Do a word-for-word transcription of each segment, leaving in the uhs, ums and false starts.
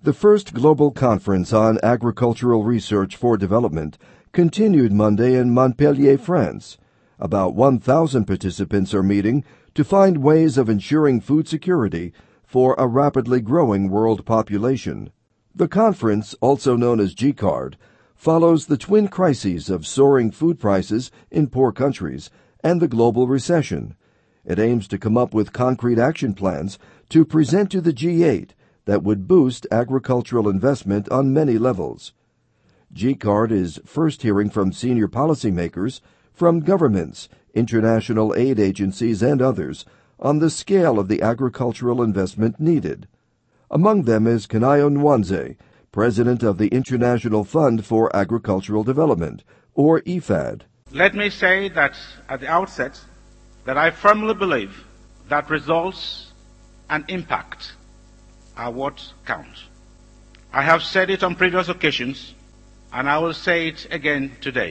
The first global conference on agricultural research for development continued Monday in Montpellier, France. About one thousand participants are meeting to find ways of ensuring food security for a rapidly growing world population. The conference, also known as G CARD, follows the twin crises of soaring food prices in poor countries and the global recession. It aims to come up with concrete action plans to present to the G eight that would boost agricultural investment on many levels. G CARD is first hearing from senior policymakers, from governments, international aid agencies, and others on the scale of the agricultural investment needed. Among them is Kanayo Nwanze, president of the International Fund for Agricultural Development, or I F A D. Let me say that at the outset that I firmly believe that results and impact are what count. I have said it on previous occasions, and I will say it again today.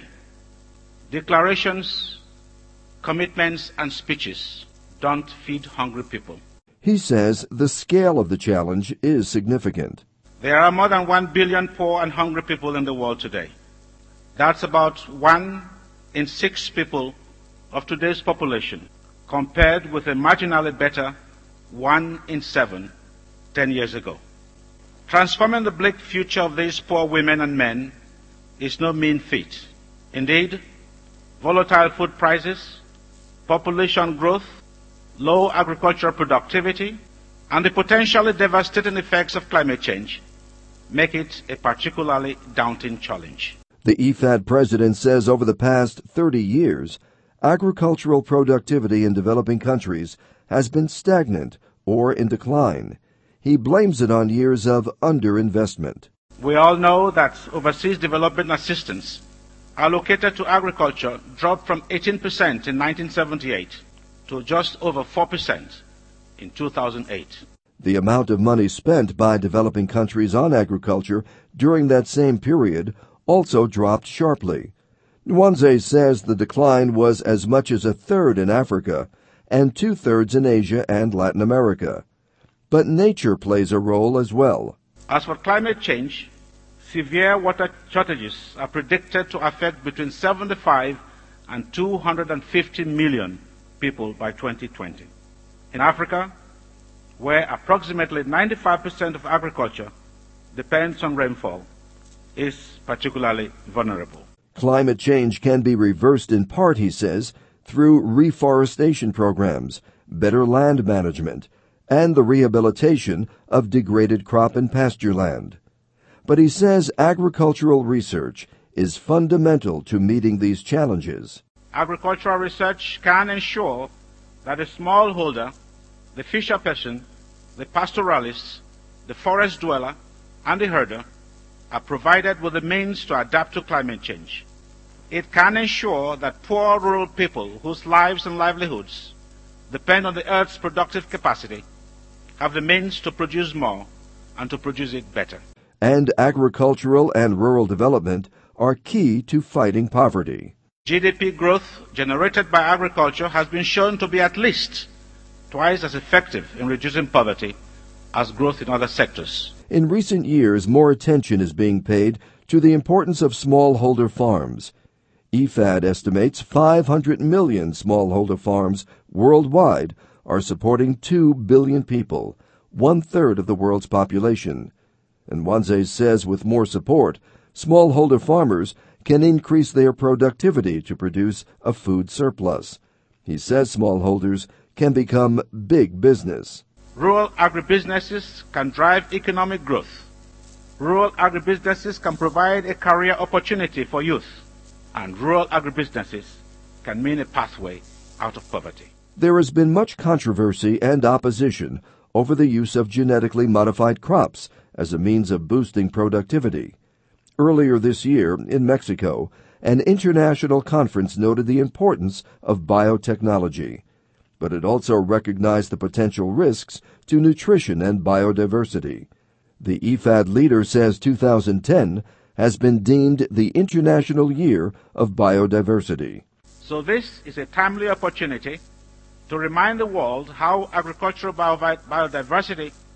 Declarations, commitments, and speeches don't feed hungry people. He says the scale of the challenge is significant. There are more than one billion poor and hungry people in the world today. That's about one in six people of today's population, compared with a marginally better one in seven ten years ago. Transforming the bleak future of these poor women and men is no mean feat. Indeed, volatile food prices, population growth, low agricultural productivity, and the potentially devastating effects of climate change make it a particularly daunting challenge. The I F A D president says over the past thirty years, agricultural productivity in developing countries has been stagnant or in decline. He blames it on years of underinvestment. We all know that overseas development assistance allocated to agriculture dropped from eighteen percent in nineteen seventy-eight to just over four percent in two thousand eight. The amount of money spent by developing countries on agriculture during that same period also dropped sharply. Nwanze says the decline was as much as a third in Africa and two-thirds in Asia and Latin America. But nature plays a role as well. As for climate change, severe water shortages are predicted to affect between seventy-five and two hundred fifty million people by twenty twenty. In Africa, where approximately ninety-five percent of agriculture depends on rainfall, is particularly vulnerable. Climate change can be reversed in part, he says, through reforestation programs, better land management, and the rehabilitation of degraded crop and pasture land. But he says agricultural research is fundamental to meeting these challenges. Agricultural research can ensure that the smallholder, the fisher person, the pastoralist, the forest dweller, and the herder are provided with the means to adapt to climate change. It can ensure that poor rural people whose lives and livelihoods depend on the earth's productive capacity have the means to produce more and to produce it better. And agricultural and rural development are key to fighting poverty. G D P growth generated by agriculture has been shown to be at least twice as effective in reducing poverty as growth in other sectors. In recent years, more attention is being paid to the importance of smallholder farms. I F A D estimates five hundred million smallholder farms worldwide are supporting two billion people, one-third of the world's population. And Nwanze says with more support, smallholder farmers can increase their productivity to produce a food surplus. He says smallholders can become big business. Rural agribusinesses can drive economic growth. Rural agribusinesses can provide a career opportunity for youth. And rural agribusinesses can mean a pathway out of poverty. There has been much controversy and opposition over the use of genetically modified crops as a means of boosting productivity. Earlier this year, in Mexico, an international conference noted the importance of biotechnology, but it also recognized the potential risks to nutrition and biodiversity. The I F A D leader says two thousand ten has been deemed the International Year of Biodiversity. So this is a timely opportunity to remind the world how agricultural biodiversity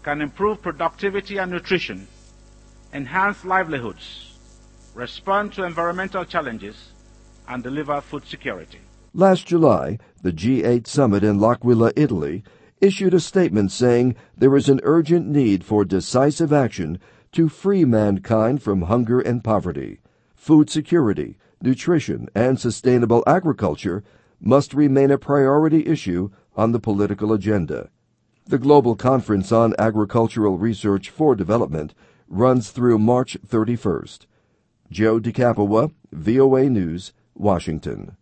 can improve productivity and nutrition, enhance livelihoods, respond to environmental challenges, and deliver food security. Last July, the G eight summit in L'Aquila, Italy, issued a statement saying there is an urgent need for decisive action to free mankind from hunger and poverty. Food security, nutrition, and sustainable agriculture must remain a priority issue on the political agenda. The Global Conference on Agricultural Research for Development runs through March thirty-first. Joe DeCapua, V O A News, Washington.